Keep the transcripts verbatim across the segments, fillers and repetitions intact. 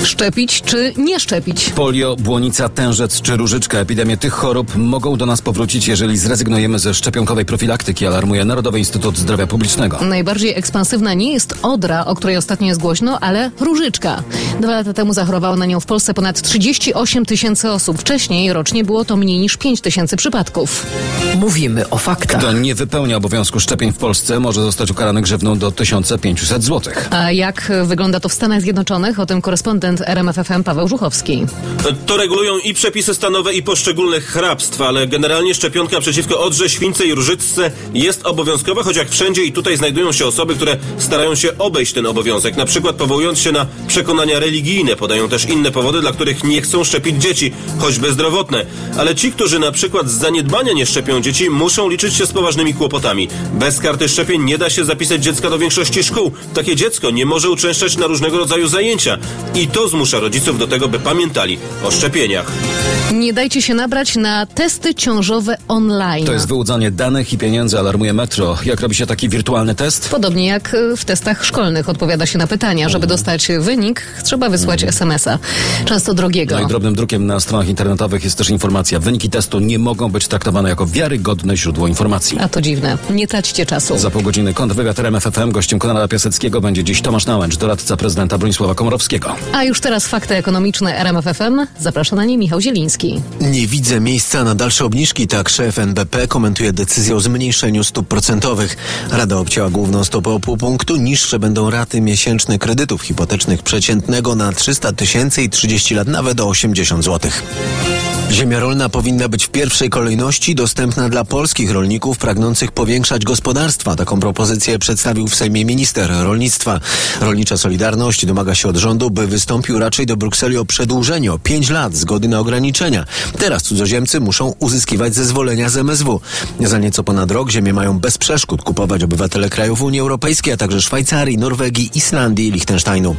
Szczepić czy nie szczepić? Polio, błonica, tężec czy różyczka. Epidemie tych chorób mogą do nas powrócić, jeżeli zrezygnujemy ze szczepionkowej profilaktyki, alarmuje Narodowy Instytut Zdrowia Publicznego. Najbardziej ekspansywna nie jest odra, o której ostatnio jest głośno, ale różyczka. Dwa lata temu zachorowało na nią w Polsce ponad trzydzieści osiem tysięcy osób. Wcześniej rocznie było to mniej niż pięć tysięcy przypadków. Mówimy o faktach. Kto nie wypełnia obowiązku szczepień w Polsce, może zostać ukarany grzywną do tysiąc pięćset złotych. A jak wygląda to w Stanach Zjednoczonych? O tym korespondent R M F F M Paweł Żuchowski. To regulują i przepisy stanowe, i poszczególne hrabstwa, ale generalnie szczepionka przeciwko odrze, śwince i różyczce jest obowiązkowa, choć jak wszędzie i tutaj znajdują się osoby, które starają się obejść ten obowiązek, na przykład powołując się na przekonania religijne. Podają też inne powody, dla których nie chcą szczepić dzieci, choćby zdrowotne. Ale ci, którzy na przykład z zaniedbania nie szczepią dzieci, muszą liczyć się z poważnymi kłopotami. Bez karty szczepień nie da się zapisać dziecka do większości szkół. Takie dziecko nie może uczęszczać na różnego rodzaju zajęcia. I to zmusza rodziców do tego, by pamiętali o szczepieniach. Nie dajcie się nabrać na testy ciążowe online. To jest wyłudzanie danych i pieniędzy, alarmuje Metro. Jak robi się taki wirtualny test? Podobnie jak w testach szkolnych odpowiada się na pytania. Żeby dostać wynik, trzeba wysłać es em es a. Często drogiego. No i drobnym drukiem na stronach internetowych jest też informacja. Wyniki testu nie mogą być traktowane jako wiarygodne źródło informacji. A to dziwne. Nie traćcie czasu. Za pół godziny kontrwywiad R M F F M. Gościem Konrada Piaseckiego będzie dziś Tomasz Nałęcz, doradca prezydenta Bronisława Komorowskiego. A już teraz fakty ekonomiczne R M F F M. Zaprasza na nie Michał Zieliński. Nie widzę miejsca na dalsze obniżki, tak szef N B P komentuje decyzję o zmniejszeniu stóp procentowych. Rada obcięła główną stopę o pół punktu. Niższe będą raty miesięcznych kredytów hipotecznych przeciętnego na trzysta tysięcy i trzydzieści lat nawet o osiemdziesiąt złotych. Ziemia rolna powinna być w pierwszej kolejności dostępna dla polskich rolników pragnących powiększać gospodarstwa. Taką propozycję przedstawił w Sejmie minister rolnictwa. Rolnicza Solidarność domaga się od rządu, by wystąpił raczej do Brukseli o przedłużenie o pięć lat zgody na ograniczenia. Teraz cudzoziemcy muszą uzyskiwać zezwolenia z M S W. Za nieco ponad rok ziemię mają bez przeszkód kupować obywatele krajów Unii Europejskiej, a także Szwajcarii, Norwegii, Islandii i Liechtensteinu.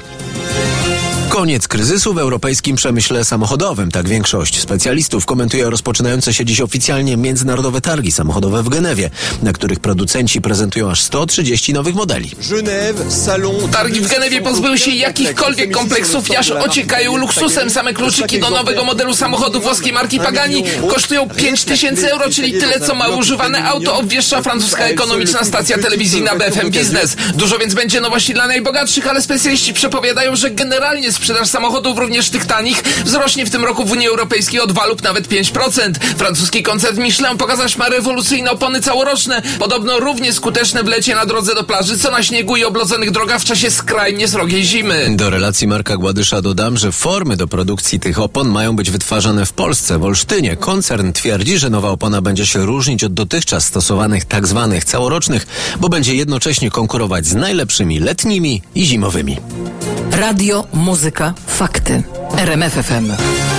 Koniec kryzysu w europejskim przemyśle samochodowym. Tak większość specjalistów komentuje rozpoczynające się dziś oficjalnie międzynarodowe targi samochodowe w Genewie, na których producenci prezentują aż sto trzydzieści nowych modeli. Targi w Genewie pozbyły się jakichkolwiek kompleksów i aż ociekają luksusem. Same kluczyki do nowego modelu samochodu włoskiej marki Pagani kosztują pięć tysięcy euro, czyli tyle, co ma używane auto, obwieszcza francuska ekonomiczna stacja telewizyjna B F M Business. Dużo więc będzie nowości dla najbogatszych, ale specjaliści przepowiadają, że generalnie sprzedaż samochodów, również tych tanich, wzrośnie w tym roku w Unii Europejskiej o dwa lub nawet pięć procent. Francuski koncern Michelin pokazać ma rewolucyjne opony całoroczne, podobno równie skuteczne w lecie na drodze do plaży, co na śniegu i oblodzonych drogach w czasie skrajnie srogiej zimy. Do relacji Marka Gładysza dodam, że formy do produkcji tych opon mają być wytwarzane w Polsce, w Olsztynie. Koncern twierdzi, że nowa opona będzie się różnić od dotychczas stosowanych tak zwanych całorocznych, bo będzie jednocześnie konkurować z najlepszymi letnimi i zimowymi. Radio, muzyka, fakty. R M F F M.